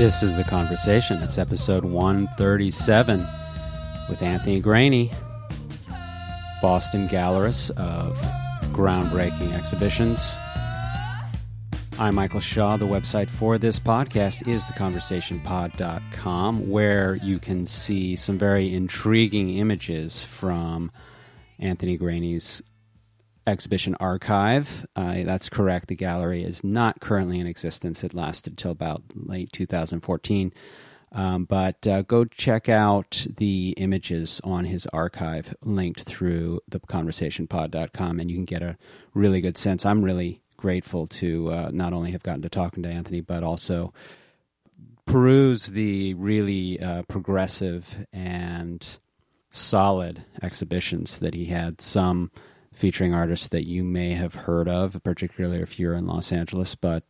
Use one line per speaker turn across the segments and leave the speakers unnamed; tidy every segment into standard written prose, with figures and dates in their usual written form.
This is The Conversation. It's episode 137 with Anthony Graney, Boston gallerist of groundbreaking exhibitions. I'm Michael Shaw. The website for this podcast is theconversationpod.com, where you can see some very intriguing images from Anthony Graney's exhibition archive. That's correct. The gallery is not currently in existence. It lasted till about late 2014. But go check out the images on his archive linked through theconversationpod.com, and you can get a really good sense. I'm really grateful to not only have gotten to talking to Anthony, but also peruse the really progressive and solid exhibitions that he had, some featuring artists that you may have heard of, particularly if you're in Los Angeles, but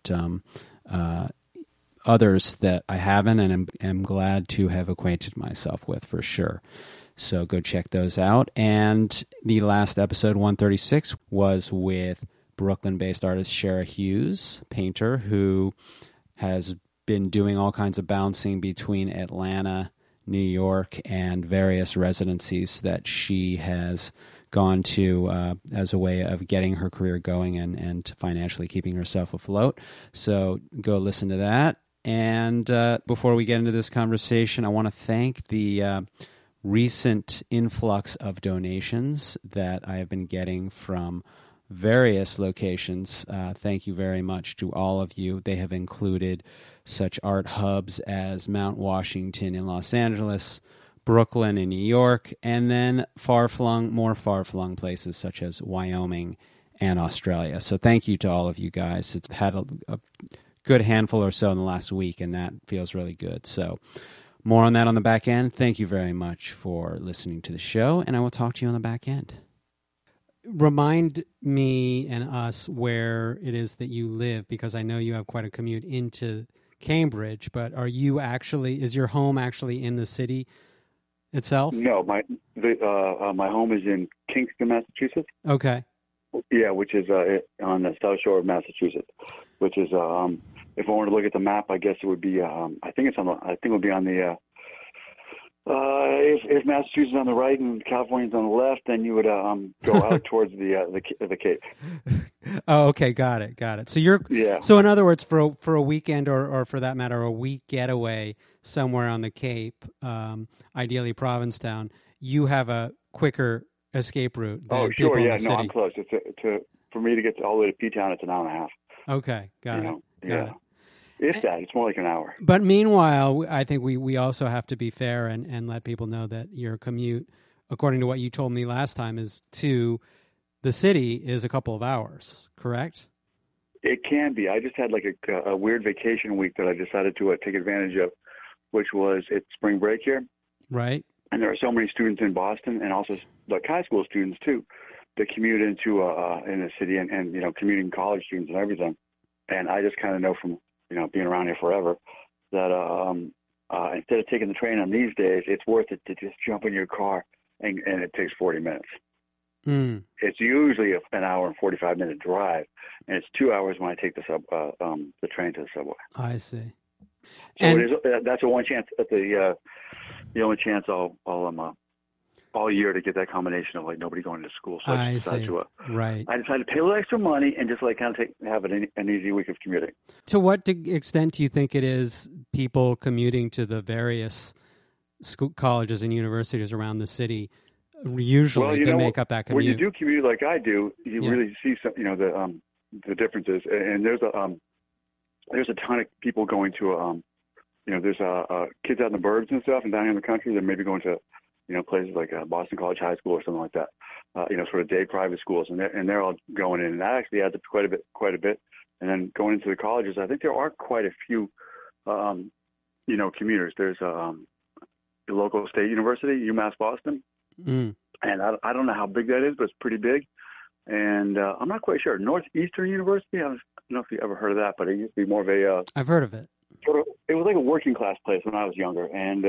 others that I haven't and am glad to have acquainted myself with for sure. So go check those out. And the last episode, 136, was with Brooklyn-based artist Shara Hughes, painter, who has been doing all kinds of bouncing between Atlanta, New York, and various residencies that she has gone to as a way of getting her career going and financially keeping herself afloat. So go listen to that. And before we get into this conversation, I want to thank the recent influx of donations that I have been getting from various locations. Thank you very much to all of you. They have included such art hubs as Mount Washington in Los Angeles, Brooklyn in New York, and then more far-flung places such as Wyoming and Australia. So thank you to all of you guys. It's had a good handful or so in the last week, and that feels really good. So more on that on the back end. Thank you very much for listening to the show, and I will talk to you on the back end. Remind me and us where it is that you live, because I know you have quite a commute into Cambridge, but is your home actually in the city itself?
No, my home is in Kingston, Massachusetts.
Okay.
Yeah, which is on the South Shore of Massachusetts. Which is, if I wanted to look at the map, I guess it would be. I think it would be on the. If Massachusetts is on the right and California's on the left, then you would go out towards the Cape.
Oh, okay, got it. So So in other words, for a weekend or for that matter a week getaway somewhere on the Cape, ideally Provincetown, you have a quicker escape route than people in the city.
I'm close. For me to get all the way to P-Town, it's an hour and a half.
Okay, got it.
It's more like an hour.
But meanwhile, I think we also have to be fair and let people know that your commute, according to what you told me last time, is to the city is a couple of hours, correct?
It can be. I just had like a weird vacation week that I decided to take advantage of, which was it's spring break here.
Right.
And there are so many students in Boston, and also like high school students too, that commute into in the city, and commuting college students and everything. And I just kind of know from being around here forever that instead of taking the train on these days, it's worth it to just jump in your car, and it takes 40 minutes.
Mm.
It's usually an hour and 45-minute drive, and it's 2 hours when I take the train to the subway.
I see.
So that's the one chance the only chance all year to get that combination of like nobody going to school. So I decided to pay a little extra money and just kind of have an easy week of commuting.
To what extent do you think it is people commuting to the various colleges and universities around the city usually can make up that commute?
When you do commute like I do, you really see some the differences. And there's a ton of people going to there's kids out in the burbs and stuff, and down here in the country, they're maybe going to places like Boston College High School or something like that, sort of day private schools, and they're all going in, and that actually adds up quite a bit. And then going into the colleges, I think there are quite a few, commuters. There's the local state university, UMass Boston, and I don't know how big that is, but it's pretty big. And I'm not quite sure. Northeastern University, I don't know if you ever heard of that, but it used to be more of a.
I've heard of it.
It was like a working class place when I was younger, and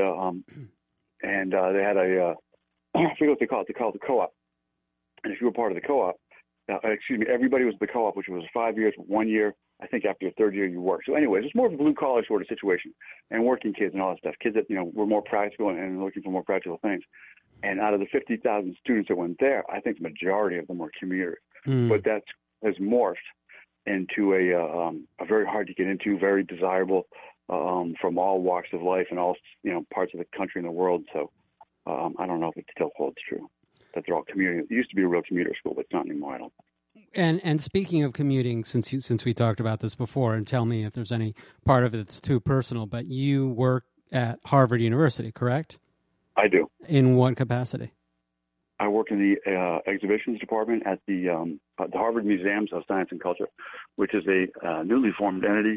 they had I forget what they call it. They call it the co-op. And if you were part of the co-op, everybody was the co-op, which was 5 years, 1 year I think after your third year you work. So anyways, it's more of a blue collar sort of situation, and working kids and all that stuff. Kids that were more practical and looking for more practical things. And out of the 50,000 students that went there, I think the majority of them were commuters. But that has morphed into a very hard to get into, very desirable from all walks of life and all parts of the country and the world. So I don't know if it still holds true that they're all commuting. It used to be a real commuter school, but it's not anymore. I don't.
And speaking of commuting, since we talked about this before, and tell me if there's any part of it that's too personal, but you work at Harvard University, correct? I
do.
In what capacity?
I work in the exhibitions department at the Harvard Museums of Science and Culture, which is a newly formed entity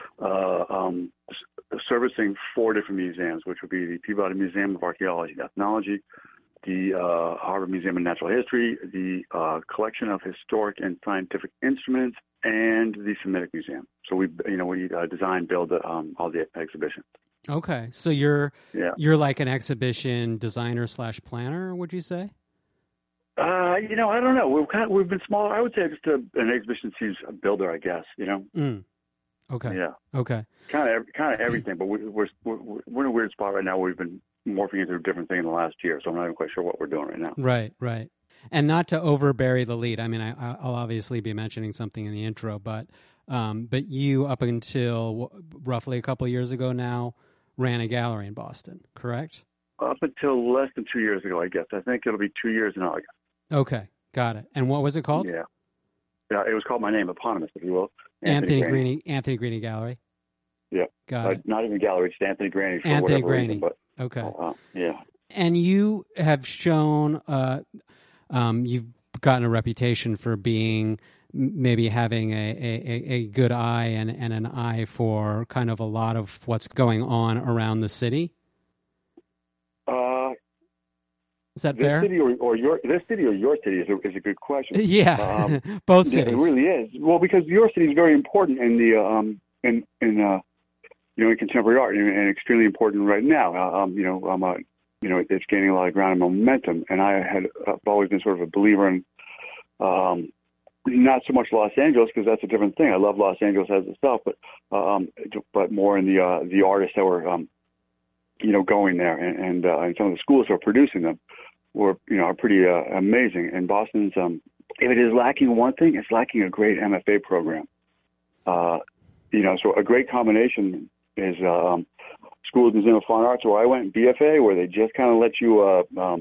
servicing 4 different museums, which would be the Peabody Museum of Archaeology and Ethnology, the Harvard Museum of Natural History, the Collection of Historic and Scientific Instruments, and the Semitic Museum. So we design, build all the exhibitions.
Okay, so you're like an exhibition designer / planner, would you say?
I don't know. We've been smaller. I would say just an exhibition builder, I guess.
Okay.
Yeah.
Okay.
Kind of everything, but we're in a weird spot right now. Where we've been morphing into a different thing in the last year, so I'm not even quite sure what we're doing right now.
Right. And not to overbury the lead. I mean, I'll obviously be mentioning something in the intro, but you, up until roughly a couple of years ago now, ran a gallery in Boston, correct?
Up until less than 2 years ago, I guess. I think it'll be 2 years in August.
Okay, got it. And what was it called?
Yeah, it was called my name, eponymous, if you will.
Anthony Graney Gallery.
Yeah,
got it.
Not even gallery, just Anthony Graney. For
Anthony
whatever
Graney.
Reason, but,
okay.
Yeah.
And you have shown, you've gotten a reputation for being maybe having a good eye and an eye for kind of a lot of what's going on around the city. Is that fair?
This city or your city is a good question.
Yeah, both cities.
Yeah, it really is. Well, because your city is very important in the in contemporary art and extremely important right now. It's gaining a lot of ground and momentum. And I've always been sort of a believer in not so much Los Angeles, because that's a different thing. I love Los Angeles as itself, but more in the artists that were going there and some of the schools that are producing them are pretty amazing. And Boston's if it is lacking one thing, it's lacking a great MFA program. So a great combination is School of Museum of Fine Arts, where I went, BFA, where they just kind of let you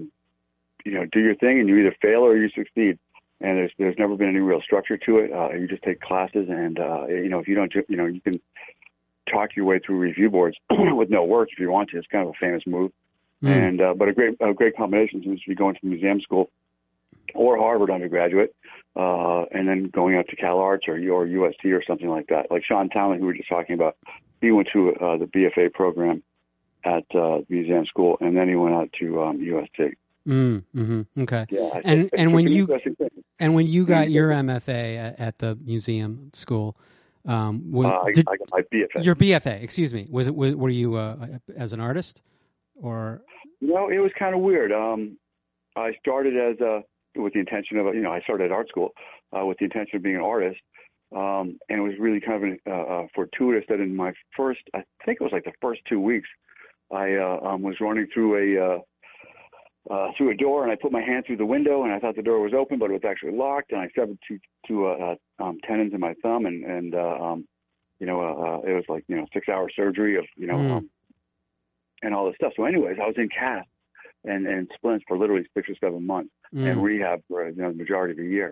do your thing, and you either fail or you succeed. And there's never been any real structure to it. You just take classes, and if you don't, you can talk your way through review boards with no work if you want to. It's kind of a famous move, and but a great combination seems to be going to museum school or Harvard undergraduate, and then going out to Cal Arts or USC or something like that. Like Sean Townley, who we were just talking about, he went to the BFA program at museum school, and then he went out to USC.
Okay.
Yeah,
and when you got your MFA at the museum school,
I got my BFA.
Your BFA, excuse me. Were you as an artist, or?
No, it was kind of weird. I started with the intention of I started at art school with the intention of being an artist, and it was really kind of fortuitous that in my first, I think it was like the first 2 weeks, I was running through a door, and I put my hand through the window, and I thought the door was open, but it was actually locked, and I severed two tendons in my thumb, and it was like 6-hour surgery of and all this stuff. So, anyways, I was in cast and splints for literally 6 or 7 months, and rehab for the majority of the year.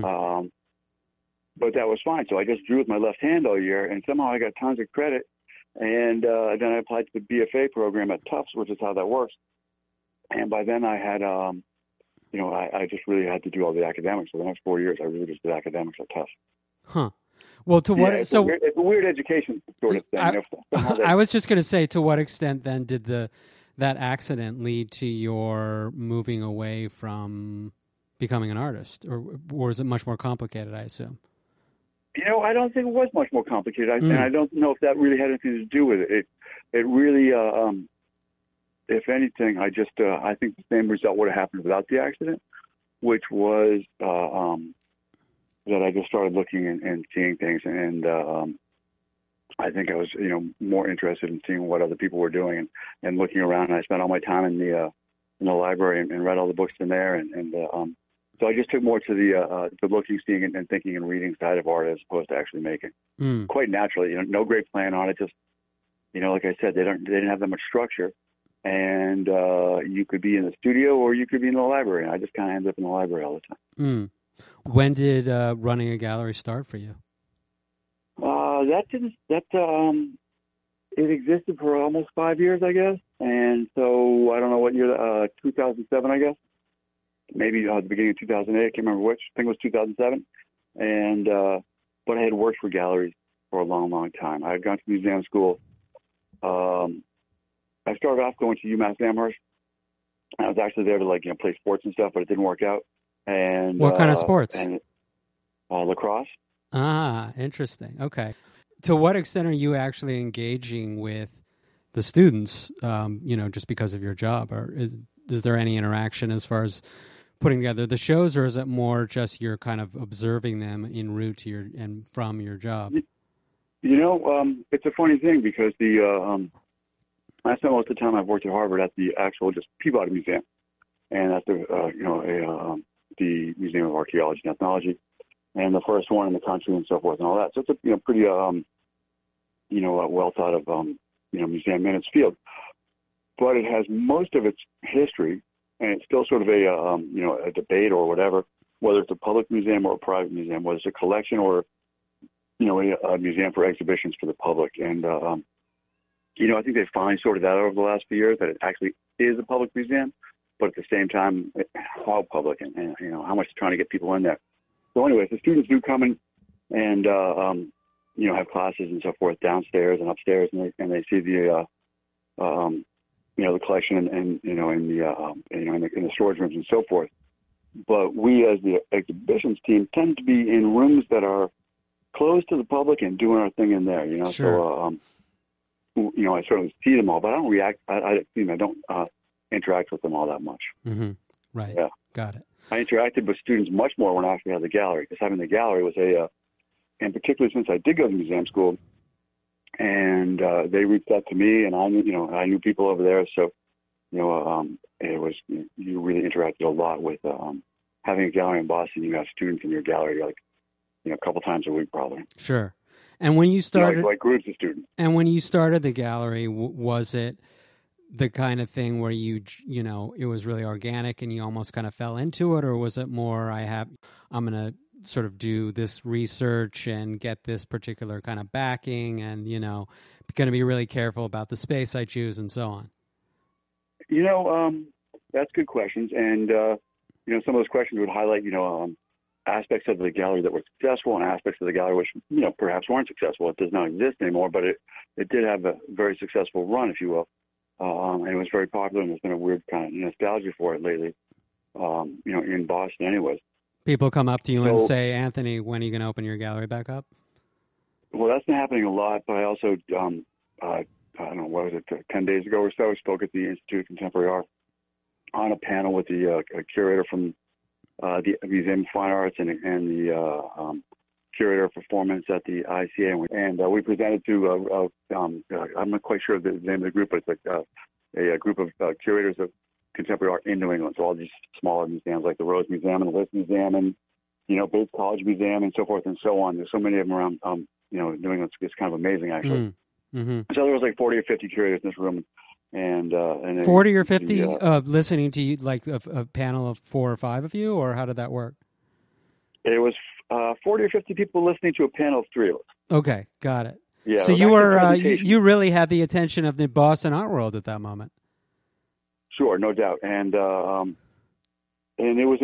But that was fine. So I just drew with my left hand all year, and somehow I got tons of credit, and then I applied to the BFA program at Tufts, which is how that works. And by then I had, I just really had to do all the academics. For the next 4 years, I really just did academics at Tufts.
Huh. Well,
it's a weird education sort of thing.
I was just going to say, to what extent then did that accident lead to your moving away from becoming an artist, or was it much more complicated, I assume?
I don't think it was much more complicated, and I don't know if that really had anything to do with it. It really. If anything, I think the same result would have happened without the accident, which was that I just started looking and seeing things, and I think I was, more interested in seeing what other people were doing and looking around. And I spent all my time in the library and read all the books in there, and so I just took more to the looking, seeing, and thinking and reading side of art as opposed to actually making. Quite naturally, no great plan on it. Just, like I said, they didn't have that much structure, and you could be in the studio or you could be in the library. And I just kind of ended up in the library all the time.
When did running a gallery start for you?
It existed for almost 5 years, I guess. And so I don't know what year, 2007, I guess. Maybe the beginning of 2008. I can't remember which. I think it was 2007. And, but I had worked for galleries for a long, long time. I had gone to museum school. I started off going to UMass Amherst. I was actually there to play sports and stuff, but it didn't work out. And
what kind of sports?
And lacrosse.
Ah, interesting. Okay. To what extent are you actually engaging with the students, just because of your job? Or is there any interaction as far as putting together the shows, or is it more just you're kind of observing them en route to and from your job?
It's a funny thing because I spent most of the time I've worked at Harvard at the actual just Peabody Museum, and at the Museum of Archaeology and Ethnology, and the first one in the country and so forth and all that. So it's a pretty well thought of museum in its field, but it has most of its history, and it's still sort of a debate or whatever, whether it's a public museum or a private museum, whether it's a collection or a museum for exhibitions for the public. And I think they've finally sorted that out over the last few years, that it actually is a public museum, but at the same time, how public and how much it's trying to get people in there. So anyways, the students do come in and have classes and so forth downstairs and upstairs, and they see the collection and in the storage rooms and so forth. But we, as the exhibitions team, tend to be in rooms that are closed to the public and doing our thing in there.
Sure.
So I certainly see them all, but I don't react. I don't interact with them all that much.
Mm-hmm. Right.
Yeah.
Got it.
I interacted with students much more when I actually had the gallery, because having the gallery was and particularly since I did go to museum school, and they reached out to me, and I knew people over there, so it was, you really interacted a lot with having a gallery in Boston. You have students in your gallery a couple times a week probably.
Sure. And when you started,
like groups of students.
And when you started the gallery, was it the kind of thing where it was really organic and you almost kind of fell into it, or was it more I'm going to sort of do this research and get this particular kind of backing, and going to be really careful about the space I choose and so on?
That's good questions, and some of those questions would highlight aspects of the gallery that were successful and aspects of the gallery which perhaps weren't successful. It does not exist anymore, but it did have a very successful run, if you will, and it was very popular, and there's been a weird kind of nostalgia for it lately, in Boston anyways. People
come up to you and say, Anthony, when are you going to open your gallery back up?
Well, that's been happening a lot, but I also, I don't know, what was it, 10 days ago or so, I spoke at the Institute of Contemporary Art on a panel with the curator from the Museum of Fine Arts and the curator of performance at the ICA, and we presented to, I'm not quite sure of the name of the group, but it's like a group of curators of contemporary art in New England. So all these smaller museums like the Rose Museum and the Liss Museum and, Bates College Museum and so forth and so on. There's so many of them around, New England. It's kind of amazing, actually.
Mm-hmm.
So there was like 40 or 50 curators in this room. And
40 or 50 listening to you, like a panel of 4 or 5 of you, or how did that work?
It was 40 or 50 people listening to a panel of 3 of us.
Okay, got it.
Yeah.
So you were you really had the attention of the Boston art world at that moment.
Sure, no doubt, and it was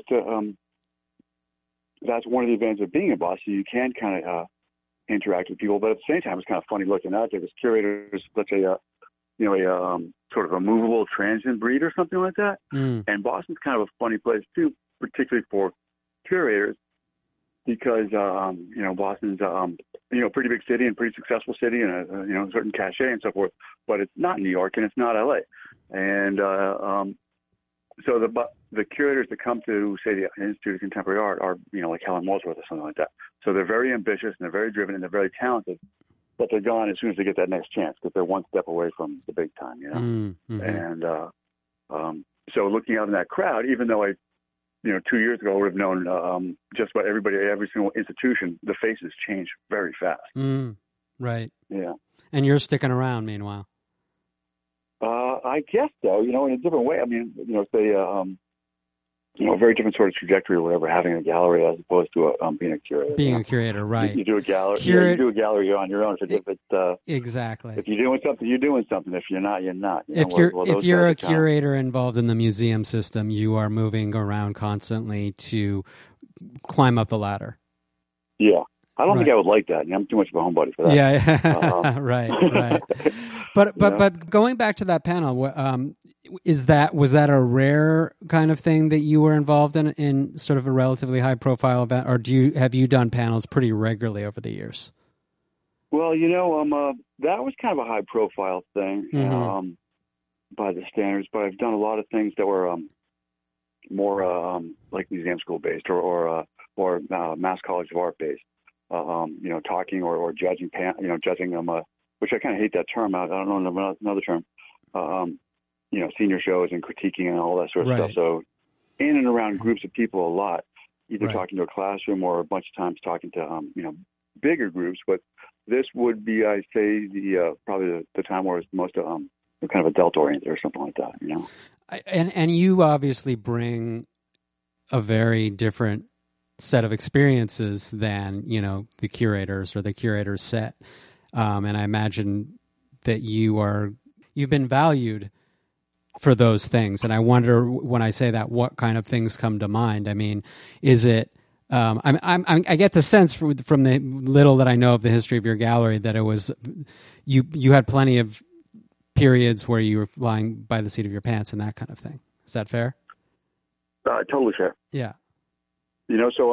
that's one of the advantages of being in Boston. You can kind of interact with people, but at the same time, it's kind of funny looking out there. This curators, let's say sort of a movable transient breed or something like that. And Boston's kind of a funny place too, particularly for curators, because Boston's a pretty big city and pretty successful city and a certain cachet and so forth. But it's not New York and it's not LA. And so the curators that come to, say, the Institute of Contemporary Art are, like Helen Molesworth or something like that. So they're very ambitious and they're very driven and they're very talented, but they're gone as soon as they get that next chance because they're one step away from the big time,
Mm-hmm.
And so looking out in that crowd, even though I 2 years ago I would have known just about everybody, every single institution, the faces change very fast.
Right.
Yeah.
And you're sticking around meanwhile.
I guess so, in a different way. I mean, say, a very different sort of trajectory or whatever, having a gallery as opposed to being a curator.
Being a curator, right.
You do a gallery. You do a gallery on your own.
Exactly.
If you're doing something, you're doing something. If you're not, you're not.
If you're a curator involved in the museum system, you are moving around constantly to climb up the ladder.
Yeah. I don't think I would like that. I'm too much of a homebody for that.
Yeah, right. But going back to that panel, was that a rare kind of thing that you were involved in sort of a relatively high profile event, or have you done panels pretty regularly over the years?
Well, that was kind of a high profile thing by the standards, but I've done a lot of things that were more like museum school based or Mass College of Art based. Talking or judging, judging them, which I kind of hate that term. I don't know another term. Senior shows and critiquing and all that sort of stuff. So, in and around groups of people a lot, either talking to a classroom or a bunch of times talking to bigger groups. But this would be, I say, probably the time where it's most kind of adult oriented or something like that.
And you obviously bring a very different set of experiences than the curators or the curator's set, and I imagine that you've been valued for those things. And I wonder, when I say that, what kind of things come to mind? I mean, is it? I get the sense from the little that I know of the history of your gallery that it was you had plenty of periods where you were lying by the seat of your pants and that kind of thing. Is that fair?
Totally fair.
Yeah.
So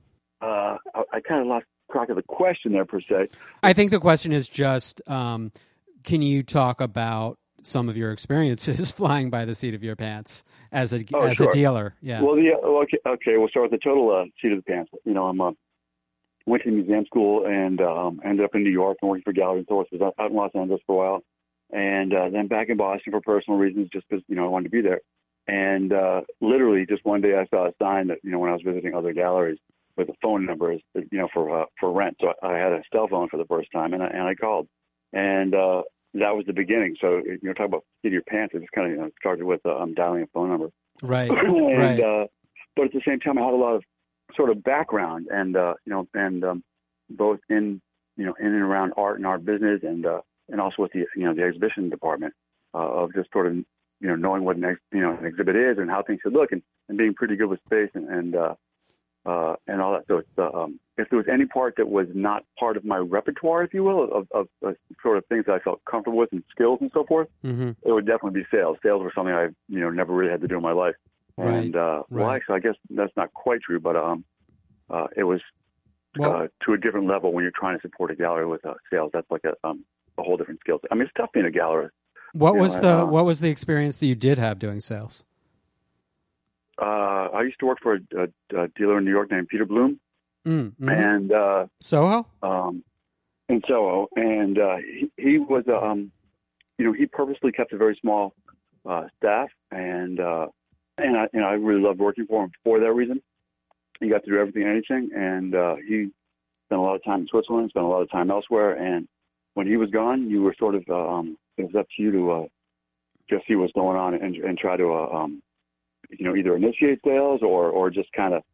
I kind of lost track of the question there, per se.
I think the question is just, can you talk about some of your experiences flying by the seat of your pants as a dealer? Yeah.
Well, okay. We'll start with the total seat of the pants. I went to museum school and ended up in New York and working for Gallery and Sources out in Los Angeles for a while, and then back in Boston for personal reasons, just because I wanted to be there. And literally, just one day, I saw a sign that when I was visiting other galleries with a phone number, for rent. So I had a cell phone for the first time, and I called, and that was the beginning. So talk about seat of your pants. It just kind of started with dialing a phone number,
right?
And but at the same time, I had a lot of sort of background, and both in in and around art and art business, and also with the the exhibition department of just sort of knowing what an exhibit is and how things should look, and being pretty good with space and all that. So it's, if there was any part that was not part of my repertoire, if you will, of sort of things that I felt comfortable with and skills and so forth, it would definitely be sales. Sales were something I never really had to do in my life.
Right.
And well, actually, I guess that's not quite true, but it was to a different level when you're trying to support a gallery with sales. That's like a whole different skill. I mean, it's tough being a gallerist.
What was the experience that you did have doing sales?
I used to work for a dealer in New York named Peter Bloom, and
Soho.
In Soho, and he was he purposely kept a very small staff, and I really loved working for him for that reason. He got to do everything and anything, and he spent a lot of time in Switzerland, spent a lot of time elsewhere, and when he was gone, you were sort of it was up to you to just see what's going on and try to either initiate sales or just kind of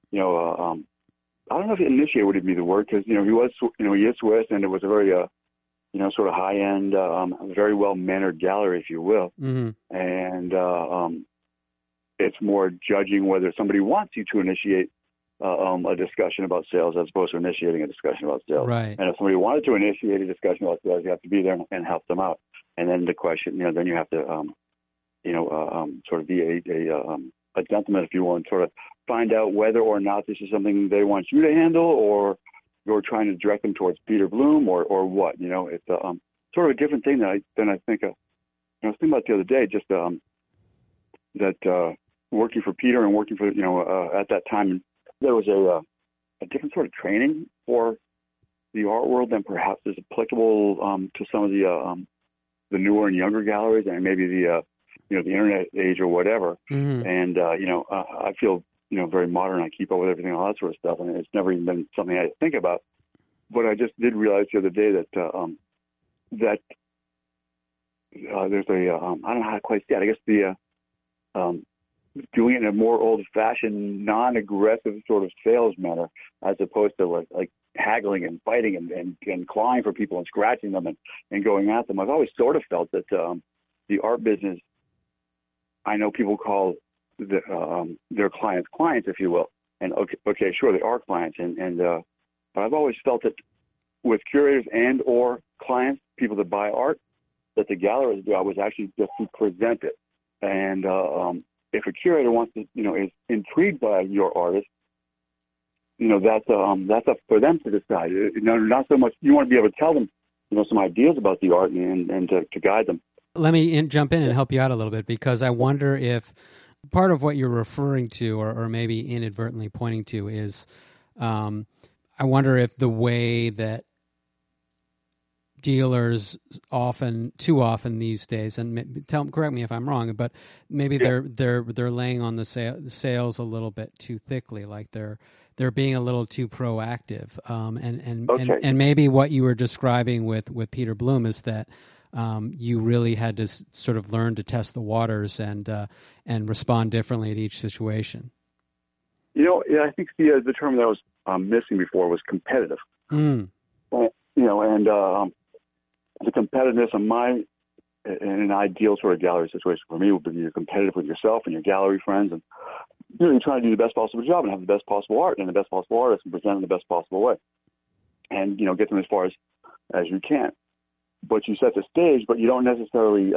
I don't know if initiate would be the word, because he was he is Swiss, and it was a very sort of high end, very well mannered gallery, if you will, and it's more judging whether somebody wants you to initiate a discussion about sales as opposed to initiating a discussion about sales.
Right.
And if somebody wanted to initiate a discussion about sales, you have to be there and help them out. And then the question, then you have to, sort of be a gentleman, if you will, and sort of find out whether or not this is something they want you to handle, or you're trying to direct them towards Peter Bloom, or what. It's sort of a different thing than I think. I was thinking about the other day. Just that working for Peter and working for at that time, there was a different sort of training for the art world than perhaps is applicable to some of the newer and younger galleries, and maybe the internet age or whatever.
Mm-hmm.
And I feel very modern. I keep up with everything, all that sort of stuff, and it's never even been something I think about. But I just did realize the other day that there's I don't know how to quite say it. I guess the doing it in a more old-fashioned, non-aggressive sort of sales manner, as opposed to like haggling and fighting and clawing for people and scratching them and going at them. I've always sort of felt that the art business, I know people call their clients, if you will. And okay, sure, they are clients. But I've always felt that with curators and or clients, people that buy art, that the gallerist's job was actually just to present it. And if a curator wants to, is intrigued by your artist, that's up for them to decide. Not so much. You want to be able to tell them, some ideas about the art and to guide them.
Let me jump in and help you out a little bit, because I wonder if part of what you're referring to, or maybe inadvertently pointing to, is I wonder if the way that dealers too often these days, and correct me if I'm wrong, but maybe they're laying on the sales a little bit too thickly, like they're being a little too proactive, and maybe what you were describing with Peter Bloom is that you really had to sort of learn to test the waters and respond differently at each situation.
I think the term that I was missing before was competitive.
Mm.
The competitiveness in an ideal sort of gallery situation for me would be you're competitive with yourself and your gallery friends, and you're trying to do the best possible job and have the best possible art and the best possible artist and present in the best possible way, and get them as far as you can. But you set the stage, but you don't necessarily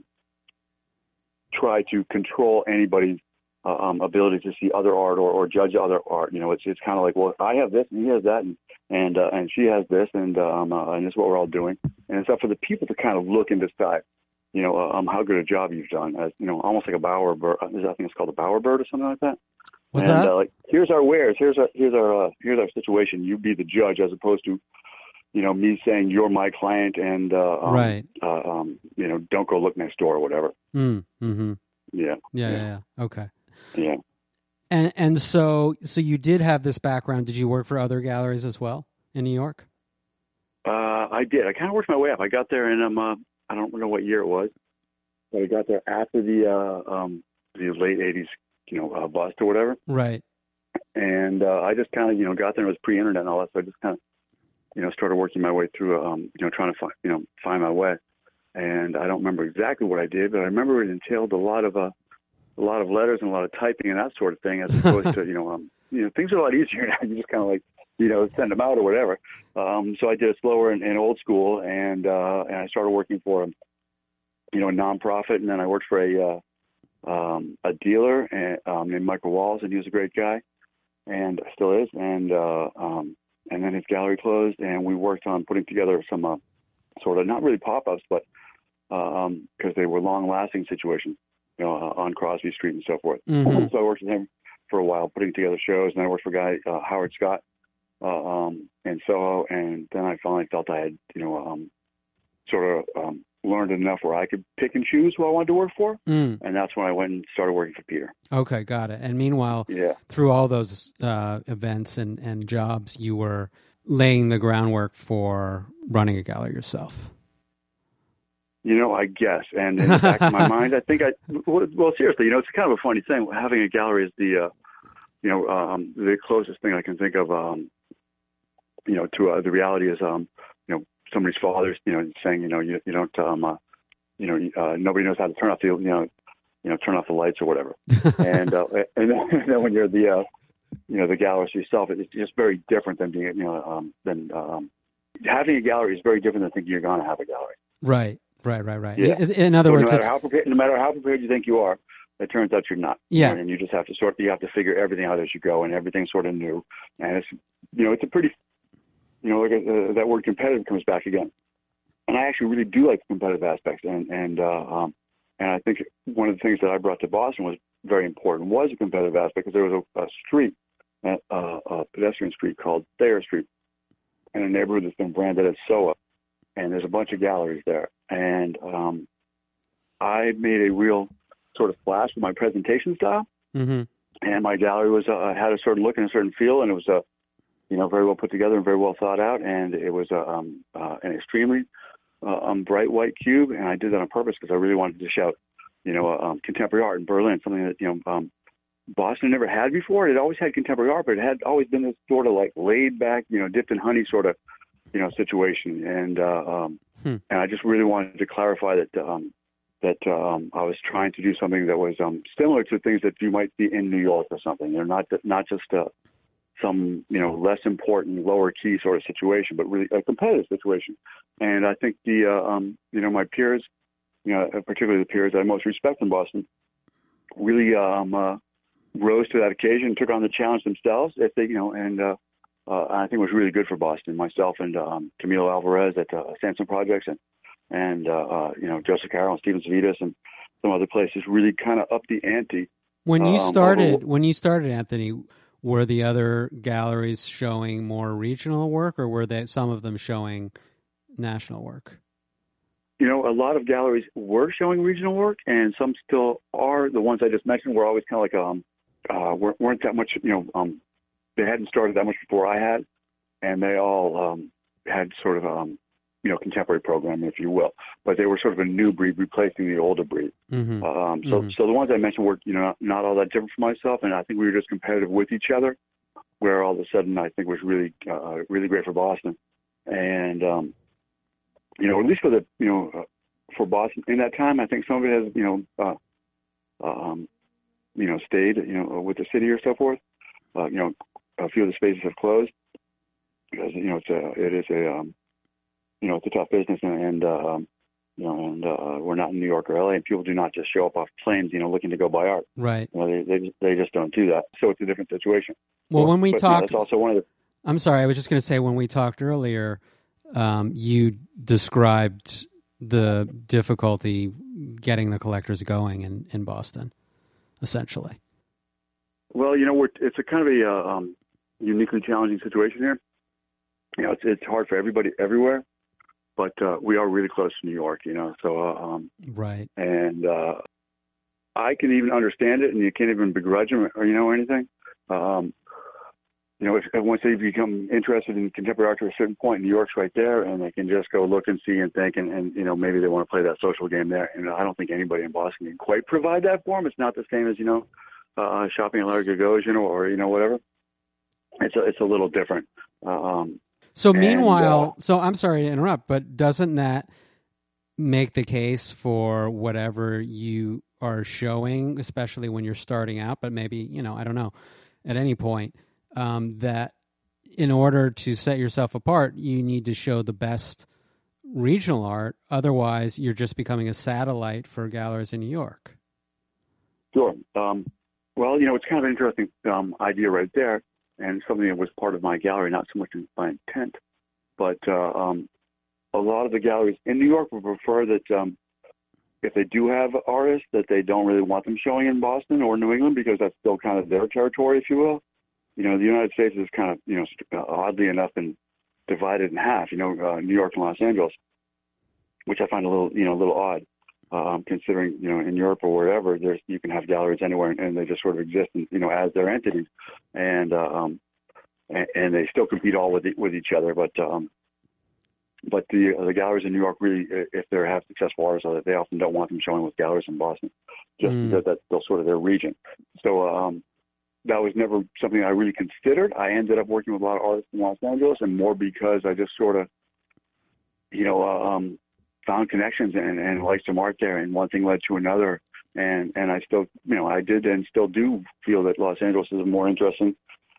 try to control anybody's ability to see other art or judge other art. It's kind of like, well, I have this and he has that, and she has this, and this is what we're all doing. And it's up for the people to kind of look and decide, how good a job you've done. As almost like a bower bird. I think it's called a bower bird or something like that.
What's that?
Like, here's our wares. Here's our situation. You be the judge, as opposed to, me saying you're my client and
right.
Don't go look next door or whatever.
Mm-hmm.
Yeah.
Okay.
Yeah.
And so you did have this background. Did you work for other galleries as well in New York?
I did. I kind of worked my way up. I got there in I don't know what year it was, but I got there after the late '80s, bust or whatever.
Right.
And I just kind of got there. It was pre-internet and all that, so I just kind of started working my way through trying to find my way. And I don't remember exactly what I did, but I remember it entailed a lot of letters and a lot of typing and that sort of thing, as opposed to things are a lot easier now. You just kind of like send them out or whatever. So I did it slower and old school, and I started working for a nonprofit, and then I worked for a dealer named Michael Walls, and he was a great guy, and still is. And then his gallery closed, and we worked on putting together some sort of, not really pop-ups, but because they were long-lasting situations, on Crosby Street and so forth.
Mm-hmm.
So I worked with him for a while, putting together shows, and then I worked for a guy, Howard Scott, in Soho, and then I finally felt I had, learned enough where I could pick and choose who I wanted to work for, and that's when I went and started working for Peter.
Okay, got it. And meanwhile, through all those events and jobs, you were laying the groundwork for running a gallery yourself.
I guess. And in the back of my mind, I think well, seriously, it's kind of a funny thing. Having a gallery is the closest thing I can think of, to the reality is, somebody's father, saying, you don't, nobody knows how to turn off turn off the lights or whatever. and then when you're the gallerist yourself, it's just very different than being, having a gallery is very different than thinking you're going to have a gallery.
Right.
Yeah.
In other words,
no matter how prepared you think you are, it turns out you're not.
Yeah.
And you just have to figure everything out as you go, and everything's sort of new. And it's, it's a pretty, that word competitive comes back again. And I actually really do like the competitive aspects. And And I think one of the things that I brought to Boston was very important was a competitive aspect, because there was a street, a pedestrian street called Thayer Street, in a neighborhood that's been branded as SOA, and there's a bunch of galleries there. And I made a real sort of flash with my presentation style, and my gallery was had a certain look and a certain feel, and it was very well put together and very well thought out, and it was an extremely bright white cube, and I did that on purpose because I really wanted to shout, contemporary art in Berlin, something that Boston never had before. It always had contemporary art, but it had always been this sort of like laid back, dipped in honey sort of, situation. And and I just really wanted to clarify that I was trying to do something that was similar to things that you might see in New York or something. They're not just some less important, lower key sort of situation, but really a competitive situation. And I think my peers, particularly the peers that I most respect in Boston, really rose to that occasion, took on the challenge themselves. If they, I think it was really good for Boston. Myself and Camilo Alvarez at Sanson Projects, and Joseph Carroll and Steven Savitas and some other places really kind of upped the ante.
When you started, Anthony, were the other galleries showing more regional work, or were some of them showing national work?
A lot of galleries were showing regional work, and some still are. The ones I just mentioned were always kind of like weren't that much. They hadn't started that much before I had, and they all had sort of contemporary programming, if you will. But they were sort of a new breed replacing the older breed. So the ones I mentioned were not all that different from myself, and I think we were just competitive with each other. Where all of a sudden I think was really really great for Boston, and at least for the for Boston in that time, I think some of it has stayed with the city or so forth. A few of the spaces have closed because it's a tough business, and we're not in New York or LA, and people do not just show up off planes looking to go buy art.
Right.
They just don't do that. So it's a different situation.
Well, when we talked,
that's also one of the.
I'm sorry, I was just going to say, when we talked earlier, you described the difficulty getting the collectors going in Boston, essentially.
Well, it's a kind of a uniquely challenging situation here. It's hard for everybody everywhere, but we are really close to New York, so
right.
And I can even understand it, and you can't even begrudge them or anything. If once they become interested in contemporary art to a certain point, New York's right there, and they can just go look and see and think, and maybe they want to play that social game there. And I don't think anybody in Boston can quite provide that for them. It's not the same as shopping at Larry Gagosian or whatever. It's a little different.
So meanwhile, so I'm sorry to interrupt, but doesn't that make the case for whatever you are showing, especially when you're starting out, but maybe, I don't know, at any point, that in order to set yourself apart, you need to show the best regional art. Otherwise, you're just becoming a satellite for galleries in New York.
Sure. Well, it's kind of an interesting idea right there, and something that was part of my gallery, not so much in my intent, but a lot of the galleries in New York would prefer that if they do have artists, that they don't really want them showing in Boston or New England, because that's still kind of their territory, if you will. The United States is kind of, oddly enough, been divided in half, New York and Los Angeles, which I find a little odd. Considering, in Europe or wherever, you can have galleries anywhere, and they just sort of exist, as their entities, and they still compete all with each other. But the galleries in New York really, if they have successful artists, they often don't want them showing with galleries in Boston, just because that's still sort of their region. So that was never something I really considered. I ended up working with a lot of artists in Los Angeles, and more because I just sort of, found connections and liked some art there, and one thing led to another, and I still, I did and still do feel that Los Angeles is a more interesting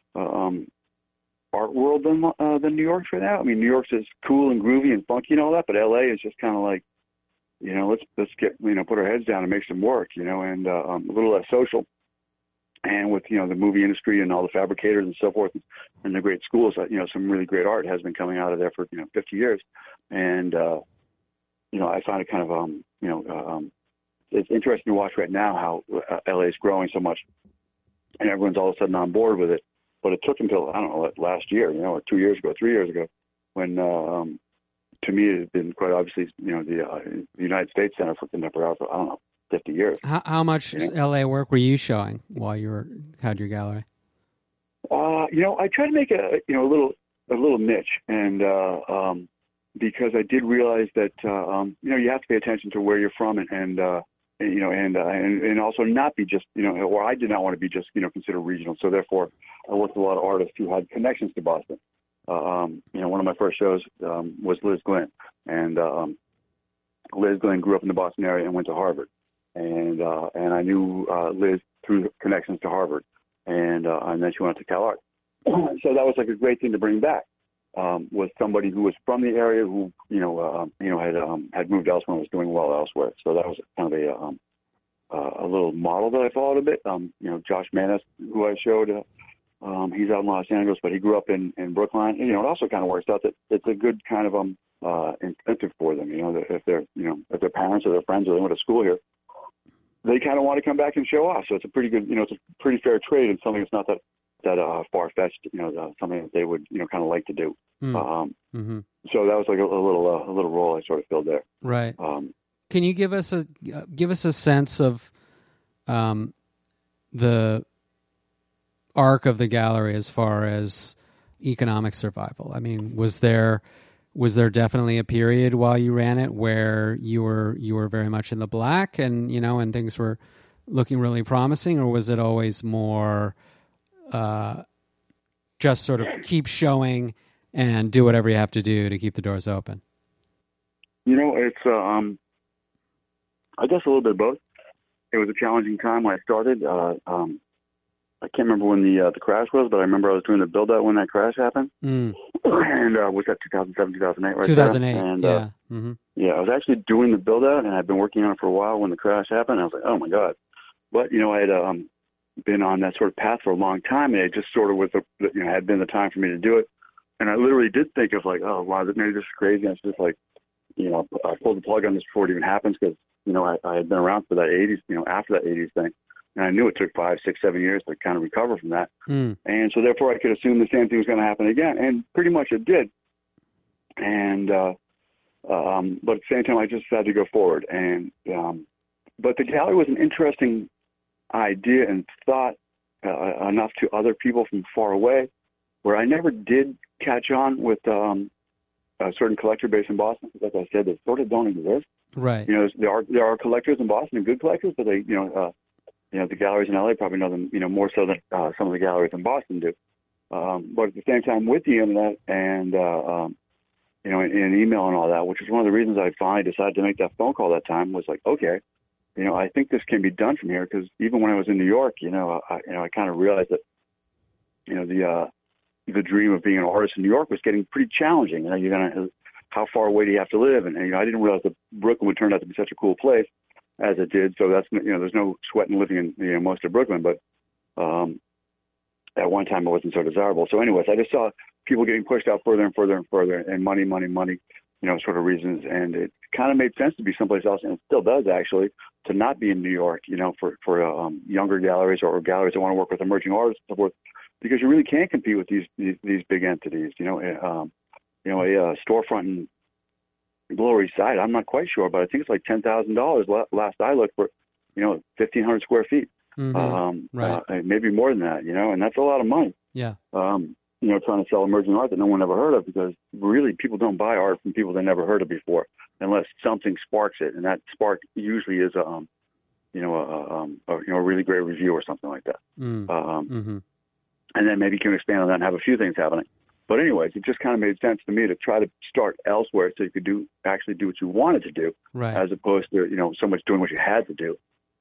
art world than New York for now. I mean, New York's is cool and groovy and funky and all that, but LA is just kind of like, let's get put our heads down and make some work, and a little less social. And with the movie industry and all the fabricators and so forth, and the great schools, some really great art has been coming out of there for 50 years, and I find it kind of it's interesting to watch right now how LA is growing so much, and everyone's all of a sudden on board with it. But it took until, I don't know, last year, or 2 years ago, 3 years ago, when to me it has been quite obviously, the United States Center for Contemporary Art for, I don't know, 50 years.
How much LA work were you showing while you had your gallery?
I try to make a little niche, and because I did realize that you have to pay attention to where you're from, and also not be just or I did not want to be just considered regional. So therefore, I worked with a lot of artists who had connections to Boston. One of my first shows was Liz Glynn, and Liz Glynn grew up in the Boston area and went to Harvard, and I knew Liz through connections to Harvard, and then she went to Cal Art. So that was like a great thing to bring back. Was somebody who was from the area who had moved elsewhere and was doing well elsewhere. So that was kind of a little model that I followed a bit. Josh Manis, who I showed, he's out in Los Angeles, but he grew up in Brookline. And, it also kind of works out that it's a good kind of incentive for them. That if their parents or their friends or they went to school here, they kind of want to come back and show off. So it's a pretty good, it's a pretty fair trade, and something that's not that far-fetched, something that they would, kind of like to do.
Mm-hmm.
So that was like a little role I sort of filled there.
Right. Can you give us a sense of the arc of the gallery as far as economic survival? I mean, was there definitely a period while you ran it where you were very much in the black and and things were looking really promising, or was it always more just sort of keep showing and do whatever you have to do to keep the doors open?
It's I guess a little bit of both. It was a challenging time when I started. I can't remember when the crash was, but I remember I was doing the build out when that crash happened. And was that 2007, 2008, right?
2008.
There? And,
yeah.
Yeah, I was actually doing the build out, and I'd been working on it for a while when the crash happened. I was like, oh my God. But I had been on that sort of path for a long time, and it just sort of was had been the time for me to do it. And I literally did think of like, oh wow, maybe this is crazy. And it's just like, I pulled the plug on this before it even happens, because I had been around for that 80s, after that 80s thing, and I knew it took 5, 6, 7 years to kind of recover from that. And so therefore I could assume the same thing was going to happen again, and pretty much it did. And but at the same time, I just had to go forward. And but the gallery was an interesting idea and thought enough to other people from far away, where I never did catch on with a certain collector base in Boston. Like I said, they sort of don't exist.
Right.
There are collectors in Boston and good collectors, but they, the galleries in LA probably know them, more so than some of the galleries in Boston do. But at the same time, with the internet and and email and all that, which is one of the reasons I finally decided to make that phone call that time, was like, okay, I think this can be done from here, because even when I was in New York, I kind of realized that, the dream of being an artist in New York was getting pretty challenging. How far away do you have to live? And I didn't realize that Brooklyn would turn out to be such a cool place as it did. So that's, there's no sweat in living in most of Brooklyn, but at one time it wasn't so desirable. So anyways, I just saw people getting pushed out further and further and further, and money, sort of reasons. And it kind of made sense to be someplace else, and it still does actually, to not be in New York, for younger galleries or galleries that want to work with emerging artists and so forth, because you really can't compete with these big entities. A storefront in Lower East Side, I'm not quite sure, but I think it's like $10,000 last I looked for, 1,500 square feet.
Right.
Maybe more than that, and that's a lot of money.
Yeah.
Trying to sell emerging art that no one ever heard of, because really people don't buy art from people they never heard of before, unless something sparks it, and that spark usually is a really great review or something like that. And then maybe you can expand on that and have a few things happening. But anyways, it just kind of made sense to me to try to start elsewhere, so you could actually do what you wanted to do,
right,
as opposed to so much doing what you had to do.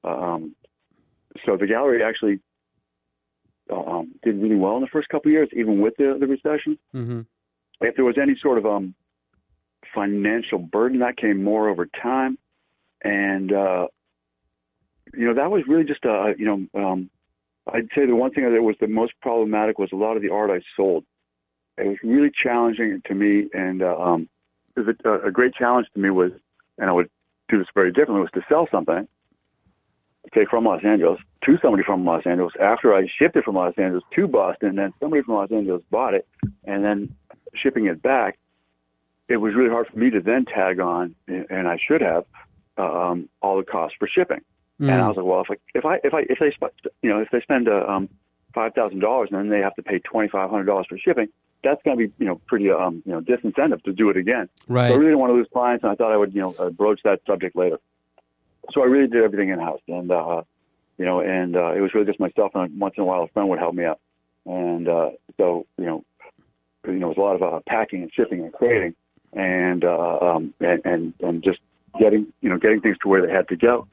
So the gallery actually did really well in the first couple of years, even with the recession. If there was any sort of financial burden, that came more over time, and that was really just I'd say the one thing that was the most problematic was a lot of the art I sold. It was really challenging to me, and a great challenge to me was, and I would do this very differently, was to sell something say from Los Angeles to somebody from Los Angeles. After I shipped it from Los Angeles to Boston, then somebody from Los Angeles bought it, and then shipping it back, it was really hard for me to then tag on, and I should have, all the costs for shipping. And I was like, well, if they spend $5,000 and then they have to pay $2,500 for shipping, that's going to be pretty disincentive to do it again.
Right.
So I really didn't want to lose clients, and I thought I would broach that subject later. So I really did everything in house, and it was really just myself, and once in a while a friend would help me out. And so it was a lot of packing and shipping and crating, and just getting things to where they had to go.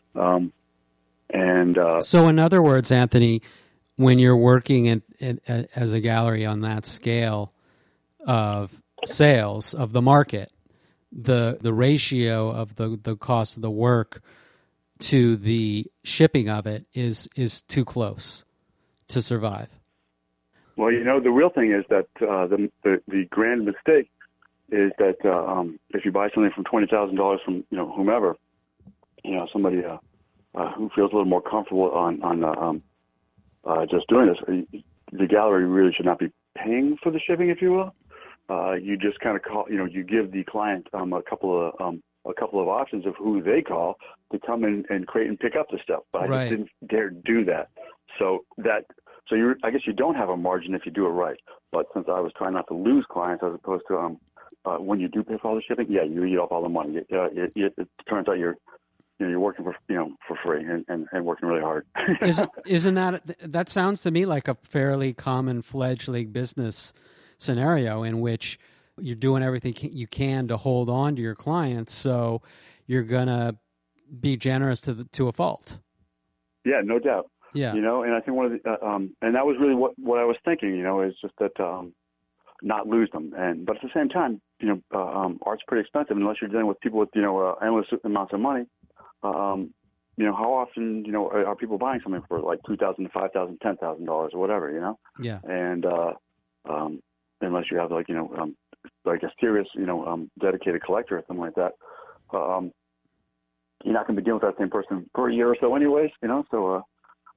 So in other words, Anthony, when you're working as a gallery on that scale of sales of the market, the ratio of the cost of the work to the shipping of it is too close to survive.
Well, the real thing is that the grand mistake is that if you buy something from $20,000 from whomever, somebody who feels a little more comfortable on just doing this, the gallery really should not be paying for the shipping, if you will. You just kind of call, you give the client a couple of options of who they call to come in and crate and pick up the stuff. But I just didn't dare do that. So I guess you don't have a margin if you do it right. But since I was trying not to lose clients as opposed to when you do pay for all the shipping, you eat up all the money. It turns out you're working for free and working really hard.
Isn't that sounds to me like a fairly common fledgling business scenario in which you're doing everything you can to hold on to your clients, so you're gonna be generous to a fault.
Yeah, no doubt.
Yeah,
and I think one of the and that was really what I was thinking. Is just that not lose them, but at the same time, art's pretty expensive unless you're dealing with people with endless amounts of money. How often are people buying something for like $2,000 to $5,000, $10,000 or whatever?
Yeah,
and unless you have like a serious dedicated collector or something like that, you're not going to be dealing with that same person for a year or so, anyways. So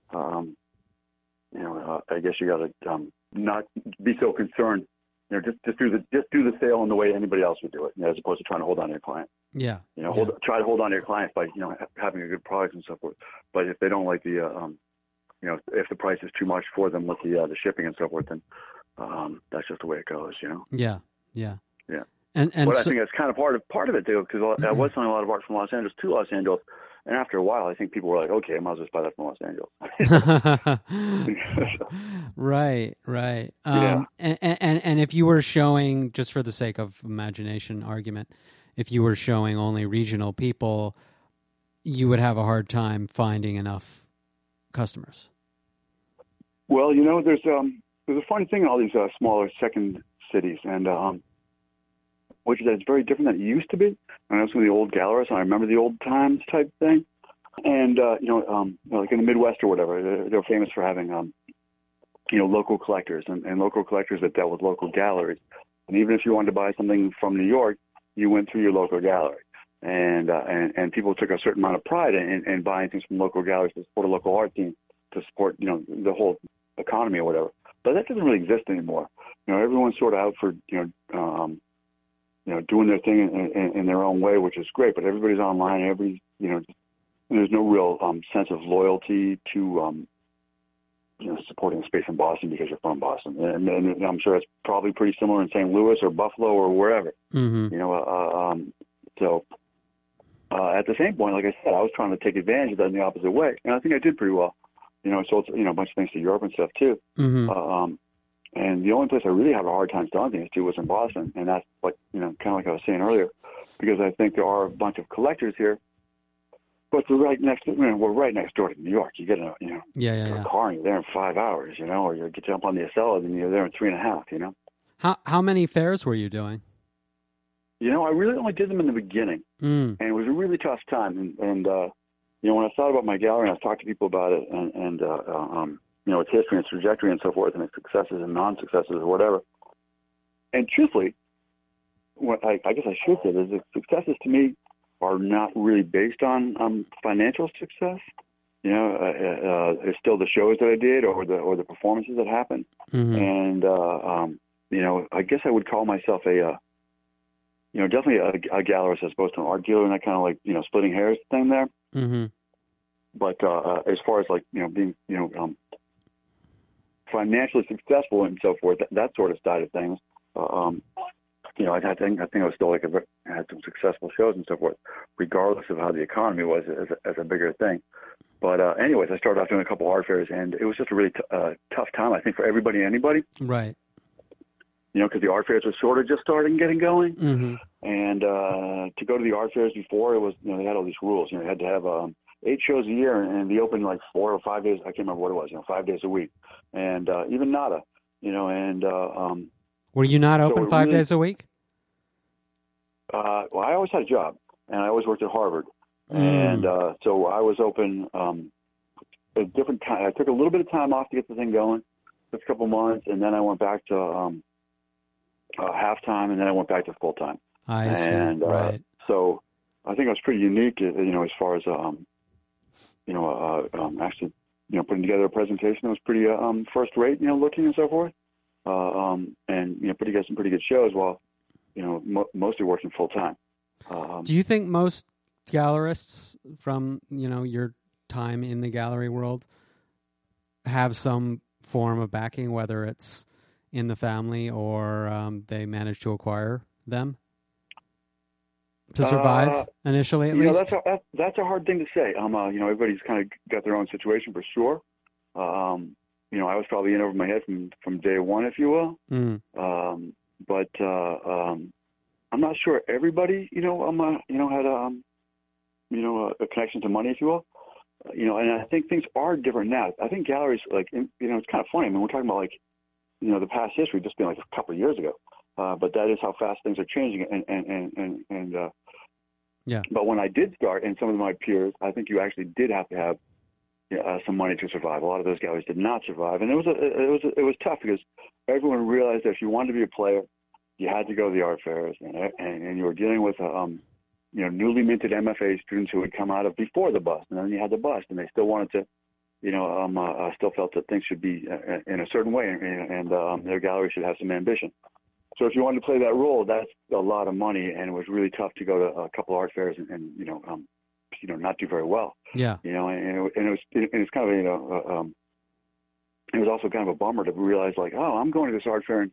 I guess you got to not be so concerned. Just do the sale in the way anybody else would do it, as opposed to trying to hold on to your client.
Yeah.
Try to hold on to your clients by having a good product and so forth. But if they don't like the if the price is too much for them with the shipping and so forth, then that's just the way it goes.
Yeah. And
but I think that's kind of part of it too, because I was selling a lot of art from Los Angeles to Los Angeles. And after a while, I think people were like, okay, I might as well just buy that from Los Angeles.
Right. And if you were showing, just for the sake of imagination argument, if you were showing only regional people, you would have a hard time finding enough customers.
Well, there's a funny thing in all these smaller second cities, and which is that it's very different than it used to be. And I was in the old galleries, and I remember the old times type thing. And like in the Midwest or whatever, they're famous for having local collectors and local collectors that dealt with local galleries. And even if you wanted to buy something from New York, you went through your local gallery. And people took a certain amount of pride in buying things from local galleries to support a local art scene, to support the whole economy or whatever. But that doesn't really exist anymore. Everyone's sort of out for doing their thing in their own way, which is great. But everybody's online. There's no real sense of loyalty to supporting a space in Boston because you're from Boston. And I'm sure it's probably pretty similar in St. Louis or Buffalo or wherever.
Mm-hmm.
So at the same point, like I said, I was trying to take advantage of that in the opposite way, and I think I did pretty well. I sold a bunch of things to Europe and stuff too.
Mm-hmm.
And the only place I really have a hard time selling things to was in Boston, and that's kind of like I was saying earlier, because I think there are a bunch of collectors here, but they're right next to, we're right next door to New York. You get a car and you're there in 5 hours, or you jump on the Acela and you're there in 3.5.
How many fairs were you doing?
I really only did them in the beginning, and it was a really tough time. And when I thought about my gallery and I was talking to people about it, and its history and its trajectory and so forth, and its successes and non-successes or whatever. And truthfully, what I guess I should say is that successes to me are not really based on financial success. it's still the shows that I did or the performances that happened. And I guess I would call myself definitely a gallerist as opposed to an art dealer, and that kind of like splitting hairs thing there. But as far as like being financially successful and so forth, that sort of side of things, I think I was still had some successful shows and so forth, regardless of how the economy was as a bigger thing. But anyways, I started off doing a couple art fairs, and it was just a really tough time, I think, for everybody and anybody.
Right.
Because the art fairs were sort of just getting going. And to go to the art fairs before, it was, they had all these rules. You had to have 8 shows a year and be open like 4 or 5 days. I can't remember what it was, 5 days a week. And even nada, and...
Were you not open 5 days a week?
Well, I always had a job, and I always worked at Harvard. And so I was open at different time. I took a little bit of time off to get the thing going, just a couple months, and then I went back to half-time, and then I went back to full-time.
I see, right.
So I think it was pretty unique, as far as, actually, putting together a presentation that was pretty first-rate, looking and so forth, and, get some pretty good shows while, mostly working full-time.
Do you think most gallerists from, your time in the gallery world have some form of backing, whether it's in the family or they manage to acquire them to survive initially, at least?
That's a hard thing to say. Everybody's kind of got their own situation for sure. I was probably in over my head from day one, if you will. But I'm not sure everybody, had a connection to money, if you will. And I think things are different now. I think galleries, it's kind of funny. I mean, we're talking about the past history just being like a couple of years ago. But that is how fast things are changing.
Yeah.
But when I did start, and some of my peers, I think you actually did have to have some money to survive. A lot of those galleries did not survive, and it was tough because everyone realized that if you wanted to be a player, you had to go to the art fairs, and you were dealing with newly minted MFA students who had come out of before the bust, and then you had the bust, and they still wanted to, still felt that things should be in a certain way, and their gallery should have some ambition. So if you wanted to play that role, that's a lot of money, and it was really tough to go to a couple of art fairs and not do very well.
Yeah.
It's kind of it was also kind of a bummer to realize I'm going to this art fair and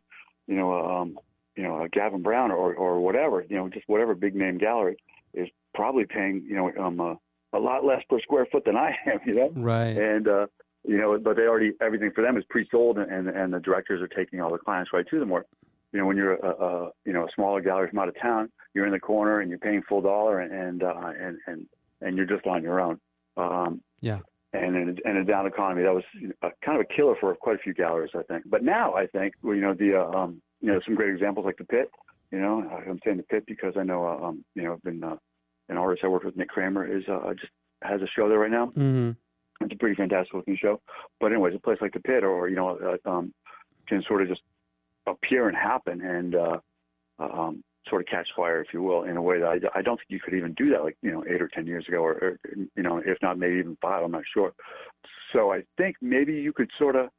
Gavin Brown or whatever, just whatever big name gallery is probably paying a lot less per square foot than I am,
Right.
And but they already, everything for them is pre-sold, and the directors are taking all the clients right to them. Where when you're a smaller gallery from out of town, you're in the corner and you're paying full dollar, and you're just on your own.
Yeah.
And in a down economy, that was kind of a killer for quite a few galleries, I think. But now I think some great examples like the Pit. I'm saying the Pit because I know I've been an artist I worked with, Nick Kramer, is just has a show there right now.
Mm-hmm.
It's a pretty fantastic looking show. But anyways, a place like the Pit or can sort of just appear and happen and sort of catch fire, if you will, in a way that I don't think you could even do that 8 or 10 years ago, or if not maybe even 5, I'm not sure. So I think maybe you could sort of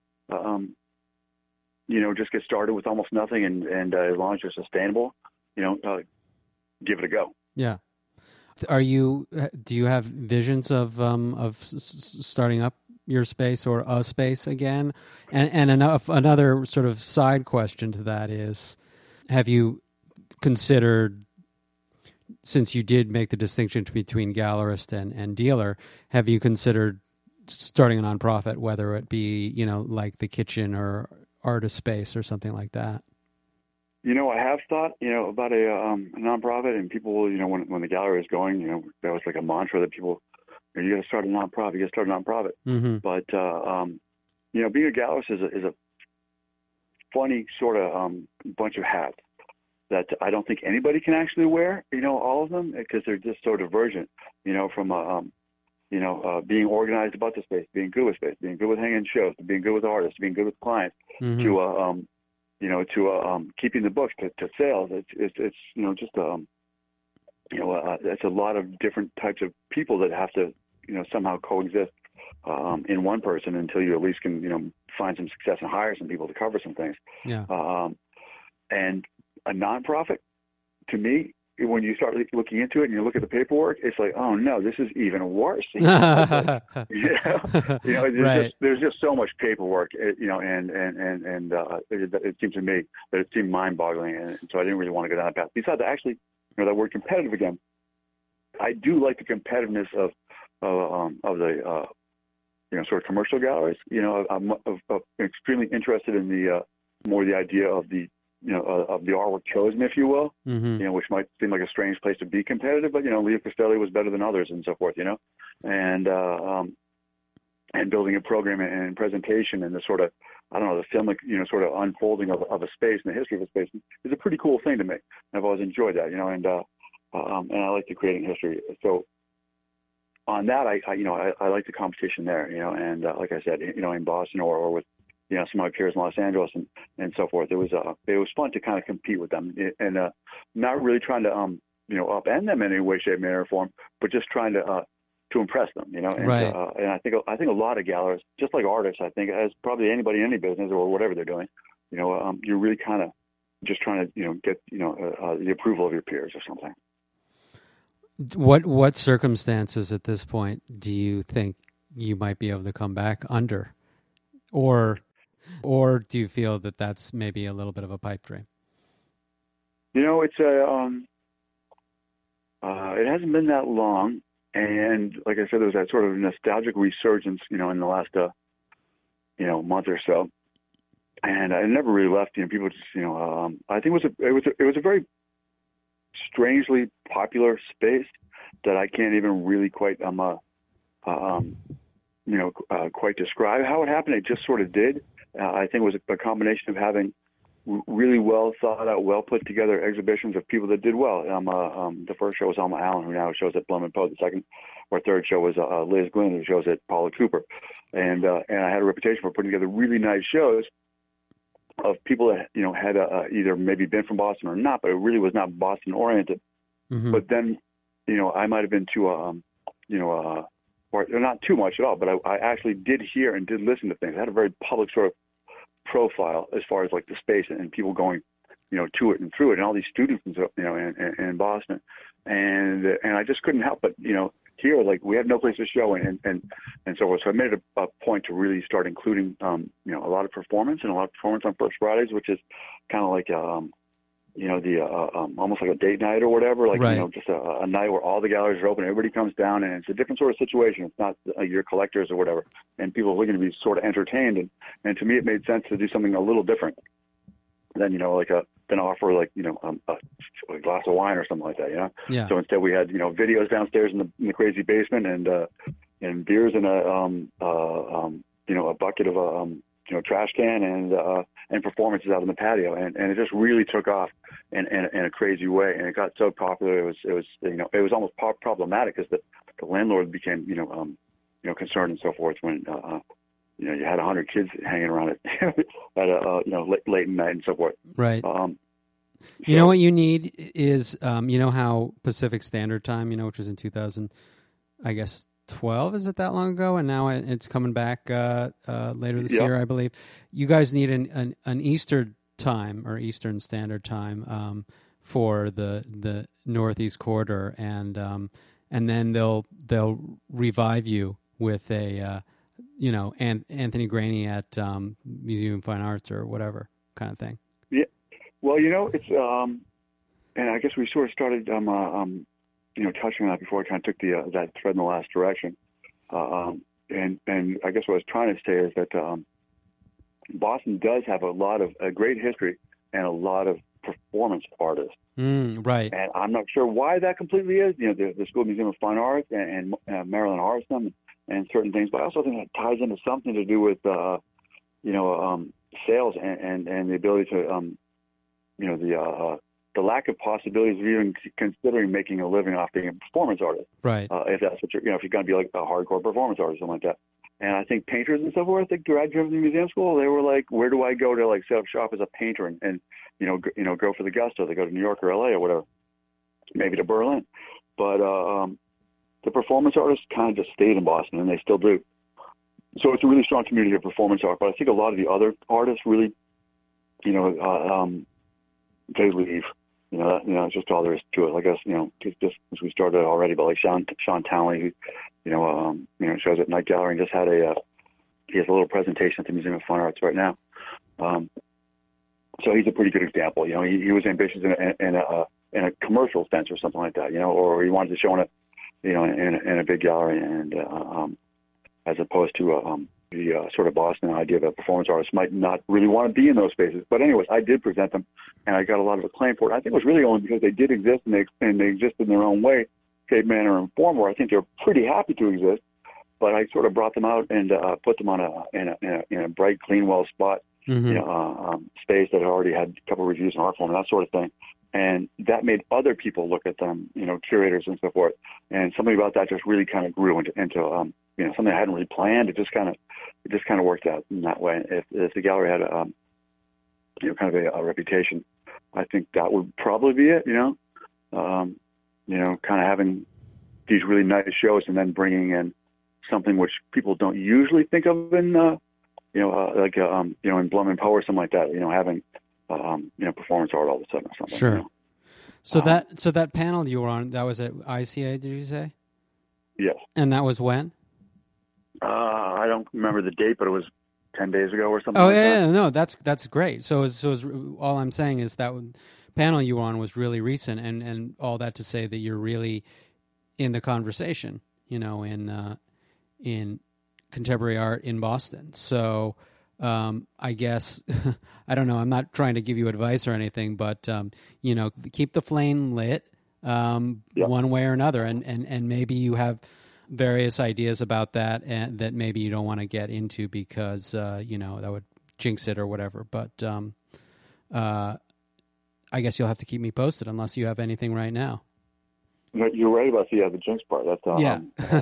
just get started with almost nothing, and as long as you're sustainable, give it a go.
Yeah. Do you have visions of starting up your space or a space again? And another sort of side question to that is, have you considered, since you did make the distinction between gallerist and dealer, have you considered starting a nonprofit, whether it be, like the Kitchen or Artist Space or something like that?
I have thought, about a nonprofit, and people will, when the gallery is going, that was like a mantra that people, you got to start a nonprofit, you got to start a nonprofit. Mm-hmm. But, being a gallerist is a funny sort of bunch of hats that I don't think anybody can actually wear, all of them, because they're just so divergent, from, being organized about the space, being good with space, being good with hanging shows, being good with artists, being good with clients, mm-hmm. to keeping the books, to sales. It's just it's a lot of different types of people that have to somehow coexist in one person until you at least can, find some success and hire some people to cover some things.
Yeah.
And a nonprofit, to me, when you start looking into it and you look at the paperwork, it's like, oh no, this is even worse. Right. There's just so much paperwork, and it seems to me that it seemed mind-boggling, and so I didn't really want to go down that path. Besides, actually, that word competitive again, I do like the competitiveness of the sort of commercial galleries. I'm extremely interested in the more the idea of the of the artwork chosen, if you will,
mm-hmm.
Which might seem like a strange place to be competitive, but Leo Castelli was better than others and so forth, and building a program and presentation and the sort of, I don't know, the filmic, sort of unfolding of a space and the history of a space is a pretty cool thing to me. I've always enjoyed that, and I like the creating history. So on that, I like the competition there, and like I said, in Boston or with, some of my peers in Los Angeles and so forth. It was fun to kind of compete with them, and not really trying to upend them in any way, shape, manner, or form, but just trying to impress them, and
right.
And I think a lot of gallerists, just like artists, I think, as probably anybody in any business or whatever they're doing, you're really kind of just trying to get the approval of your peers or something.
What circumstances at this point do you think you might be able to come back under, or do you feel that that's maybe a little bit of a pipe dream?
It's it hasn't been that long, and like I said, there was that sort of nostalgic resurgence, in the last month or so, and I never really left. People just, I think it was a very strangely popular space that I can't even really quite quite describe how it happened. It just sort of did. I think it was a combination of having really well thought out, well put together exhibitions of people that did well. The first show was Alma Allen, who now shows at Blum and Poe. The second or third show was Liz Glynn, who shows at Paula Cooper. And I had a reputation for putting together really nice shows of people that had either maybe been from Boston or not, but it really was not Boston oriented.
Mm-hmm.
But then I might have been too or not too much at all, but I actually did hear and did listen to things. I had a very public sort of profile as far as like the space and people going, to it and through it, and all these students, in Boston, and I just couldn't help but, here, like, we had no place to show and so forth. So I made it a point to really start including, a lot of performance on First Fridays, which is kind of like, almost like a date night or whatever, like,
right.
Just a night where all the galleries are open, everybody comes down, and it's a different sort of situation. It's not your collectors or whatever, and people are looking to be sort of entertained. And to me, it made sense to do something a little different than, than offer like, a glass of wine or something like that,
Yeah.
So instead we had, videos downstairs in the crazy basement and beers in a bucket of, trash can and performances out on the patio, and it just really took off in a crazy way, and it got so popular it was almost problematic because the landlord became concerned and so forth when you had 100 kids hanging around it at late at night and so forth.
Right. You know what you need is how Pacific Standard Time, which was in 2000, I guess 12, is it that long ago? And now it's coming back later this year, I believe. You guys need an Eastern time or Eastern Standard Time for the Northeast Corridor, and then they'll revive you with a Anthony Graney at Museum of Fine Arts or whatever kind of thing.
Yeah, well, it's and I guess we sort of started touching on that before I kind of took that thread in the last direction. And I guess what I was trying to say is that Boston does have a great history and a lot of performance artists.
Right.
And I'm not sure why that completely is. The School Museum of Fine Arts and Marilyn Harston and certain things, but I also think that ties into something to do with sales and the ability to the lack of possibilities of even considering making a living off being a performance artist.
Right.
If that's what if you're going to be like a hardcore performance artist or something like that. And I think painters and so forth that graduated from the museum school, they were like, where do I go to like set up shop as a painter and go for the gusto? They go to New York or LA or whatever, maybe to Berlin. But the performance artists kind of just stayed in Boston, and they still do. So it's a really strong community of performance art. But I think a lot of the other artists really, they leave. It's just all there is to it. I guess, just as we started already, but like Sean Townley, who, shows at Night Gallery and just had he has a little presentation at the Museum of Fine Arts right now. So he's a pretty good example. He was ambitious in a commercial sense or something like that, or he wanted to show in a big gallery, and as opposed to the sort of Boston idea that performance artists might not really want to be in those spaces. But anyways, I did present them, and I got a lot of acclaim for it. I think it was really only because they did exist, and they exist in their own way, shape, manner, and form, where I think they're pretty happy to exist. But I sort of brought them out and put them in a bright, clean, well spot, space that already had a couple of reviews in art form and that sort of thing. And that made other people look at them, curators and so forth. And something about that just really kind of grew into something I hadn't really planned. It just kind of worked out in that way. If the gallery had kind of a reputation, I think that would probably be it. Kind of having these really nice shows and then bringing in something which people don't usually think of in in Blum and Poe or something like that. Having performance art all of a sudden or something.
Sure. So that panel you were on, that was at ICA, did you say?
Yes.
And that was when?
I don't remember the date, but it was 10 days ago or something.
Oh,
like
yeah,
that.
no, that's great. So all I'm saying is that panel you were on was really recent, and all that to say that you're really in the conversation, in contemporary art in Boston. So I guess, I don't know, I'm not trying to give you advice or anything, but, keep the flame lit one way or another. And maybe you have various ideas about that and that maybe you don't want to get into because, that would jinx it or whatever. But I guess you'll have to keep me posted unless you have anything right now.
You're right about the jinx part. That's
yeah.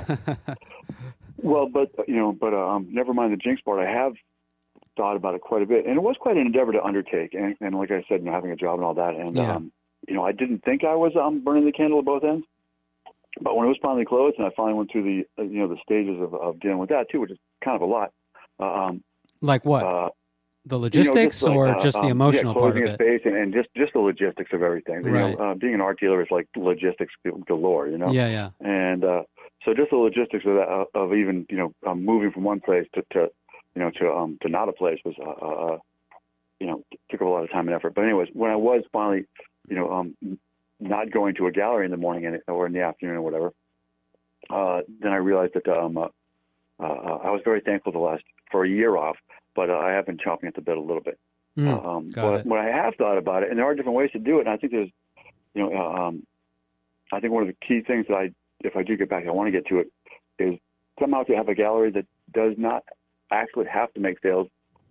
Well, but never mind the jinx part. I have thought about it quite a bit, and it was quite an endeavor to undertake. And like I said, having a job and all that, and I didn't think I was burning the candle at both ends. But when it was finally closed, and I finally went through the the stages of dealing with that too, which is kind of a lot.
Like what? The logistics, just or just the emotional part of it?
Space and just the logistics of everything.
Right.
Being an art dealer is like logistics galore.
Yeah.
And so just the logistics of that, of even moving from one place to not a place was took up a lot of time and effort. But anyways, when I was finally not going to a gallery in the morning or in the afternoon or whatever, then I realized that I was very thankful for a year off, but I have been chomping at the bit a little bit. But when I have thought about it, and there are different ways to do it, and I think there's, I think one of the key things that if I do get back, I want to get to it, is somehow to have a gallery that does not actually have to make sales.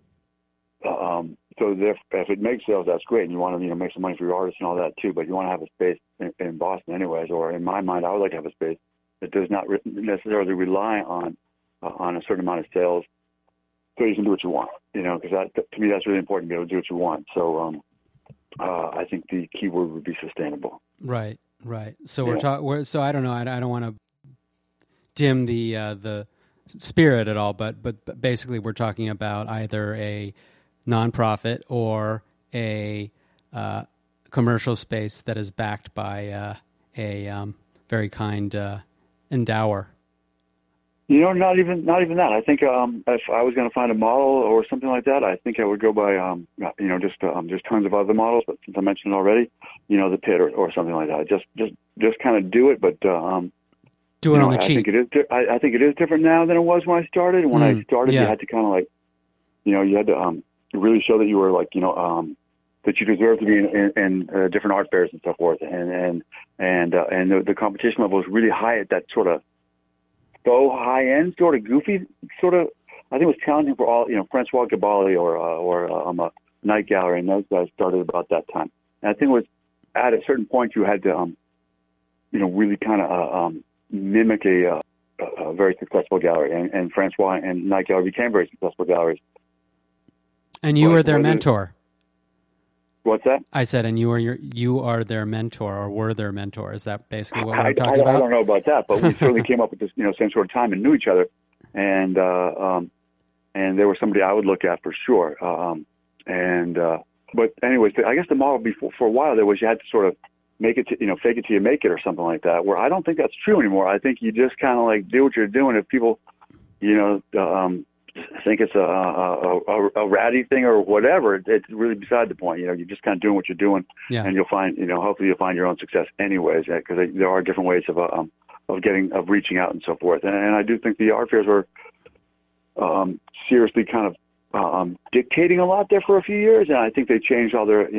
So if it makes sales, that's great, and you want to make some money for your artists and all that too. But you want to have a space in Boston, anyways, or in my mind, I would like to have a space that does not necessarily rely on a certain amount of sales, so you can do what you want. Because to me that's really important, to be able to do what you want. So I think the key word would be sustainable.
Right. So we're talking. So I don't know. I don't want to dim the spirit at all, but basically we're talking about either a nonprofit or a commercial space that is backed by a very kind endower.
Not even that. I think if I was going to find a model or something like that, I think I would go by just tons of other models. But since I mentioned already, the Pit or something like that. Just kind of do it, but
do it on the cheap.
I think it is different now than it was when I started. When I started, you had to kind of you had to really show that you were that you deserve to be in different art fairs and so forth, and the competition level was really high at that sort of so high end, sort of goofy, sort of. I think it was challenging for all, Francois Gabali or Night Gallery, and those guys started about that time. And I think it was at a certain point you had to, really kind of mimic a very successful gallery, and Francois and Night Gallery became very successful galleries.
And you were their mentor.
What's that?
I said, and you are their mentor, or were their mentor. Is that basically what we're talking about?
I don't know about that, but we certainly came up with this, same sort of time and knew each other, and there was somebody I would look at for sure. But anyways, I guess the model before for a while there was you had to sort of make it, fake it till you make it or something like that. Where I don't think that's true anymore. I think you just kind of like do what you're doing. If people, think it's a ratty thing or whatever, it's really beside the point. You're just kind of doing what you're doing, and you'll find, hopefully you'll find your own success anyways, because there are different ways of reaching out and so forth. And I do think the art fairs were seriously kind of dictating a lot there for a few years, and I think they changed all their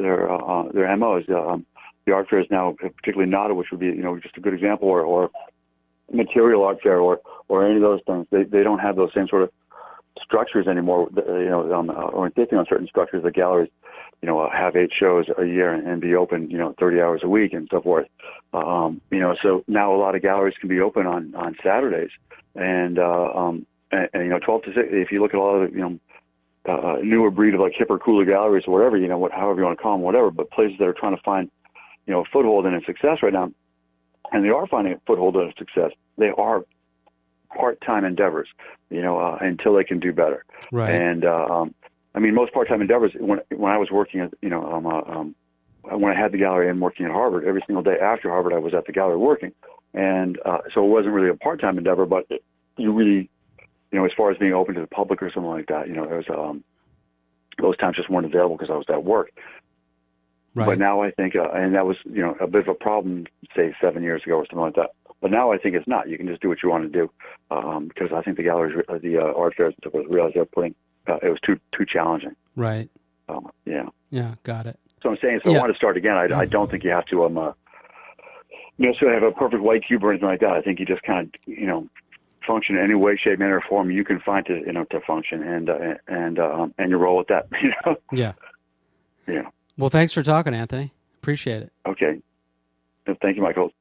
MOs. The art fairs now, particularly NADA, which would be just a good example, or Material Art Fair, or any of those things. They don't have those same sort of structures anymore. Or insisting on certain structures. The galleries, have 8 shows a year and be open, 30 hours a week and so forth. So now a lot of galleries can be open on Saturdays, and 12 to 6. If you look at a lot of newer breed of like hipper, cooler galleries or whatever, however you want to call them, whatever, but places that are trying to find, a foothold in a success right now, and they are finding a foothold in a success. They are part-time endeavors, until they can do better.
Right.
And most part-time endeavors. When I was working at, when I had the gallery and working at Harvard, every single day after Harvard, I was at the gallery working, and so it wasn't really a part-time endeavor, but you really, as far as being open to the public or something like that, there was those times just weren't available because I was at work. Right. But now I think, and that was, a bit of a problem, say 7 years ago or something like that. But now I think it's not. You can just do what you want to do, because I think the galleries, the art fairs, and so forth, realized they're putting it was too challenging.
Right.
Yeah.
Yeah. Got it.
So I'm saying, if I want to start again, I don't think you have to necessarily have a perfect white cube or anything like that. I think you just kind of function in any way, shape, manner, or form you can find to to function, and you roll with that.
Yeah.
Yeah.
Well, thanks for talking, Anthony. Appreciate it.
Okay. Thank you, Michael.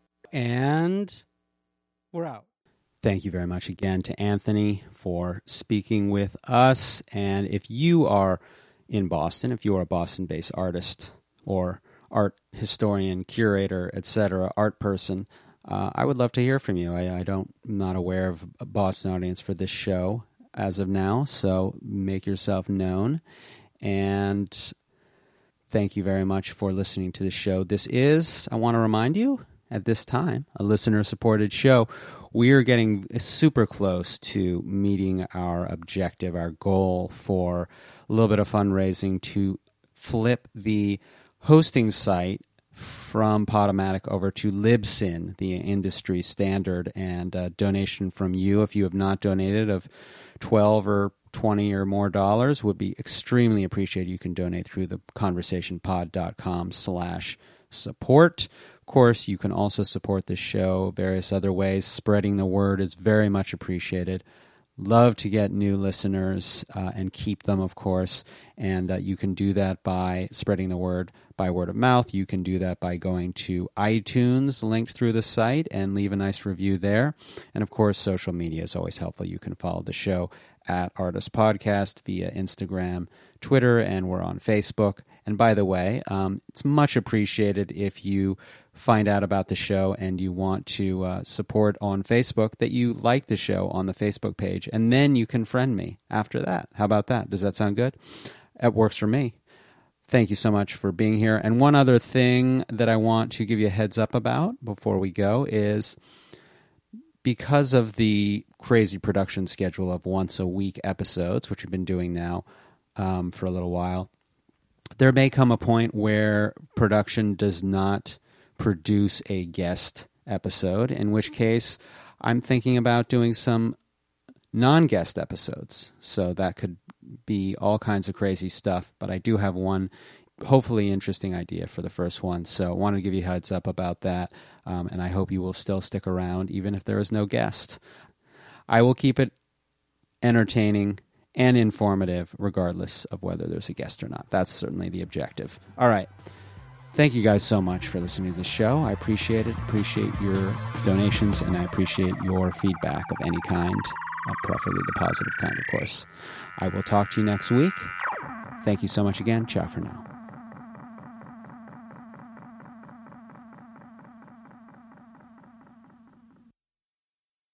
And we're out.
Thank you very much again to Anthony for speaking with us. And if you are in Boston, if you are a Boston-based artist or art historian, curator, etc., art person, I would love to hear from you. I'm not aware of a Boston audience for this show as of now, so make yourself known. And thank you very much for listening to the show. This is, I want to remind you, at this time, a listener-supported show. We are getting super close to meeting our objective, our goal for a little bit of fundraising to flip the hosting site from Podomatic over to Libsyn, the industry standard, and a donation from you, if you have not donated, of $12 or $20 or more dollars would be extremely appreciated. You can donate through the conversationpod.com/support. Of course, you can also support the show various other ways. Spreading the word is very much appreciated. Love to get new listeners and keep them, of course. And you can do that by spreading the word by word of mouth. You can do that by going to iTunes, linked through the site, and leave a nice review there. And, of course, social media is always helpful. You can follow the show at Artist Podcast via Instagram, Twitter, and we're on Facebook. And by the way, it's much appreciated if you find out about the show and you want to support on Facebook, that you like the show on the Facebook page, and then you can friend me after that. How about that? Does that sound good? It works for me. Thank you so much for being here. And one other thing that I want to give you a heads up about before we go is, because of the crazy production schedule of once-a-week episodes, which we've been doing now for a little while, there may come a point where production does not produce a guest episode, in which case I'm thinking about doing some non-guest episodes. So that could be all kinds of crazy stuff, but I do have one hopefully interesting idea for the first one. So I wanted to give you a heads up about that, and I hope you will still stick around even if there is no guest. I will keep it entertaining and informative regardless of whether there's a guest or not. That's certainly the objective. All right. Thank you guys so much for listening to the show. I appreciate it. Appreciate your donations, and I appreciate your feedback of any kind, preferably the positive kind, of course. I will talk to you next week. Thank you so much again. Ciao for now.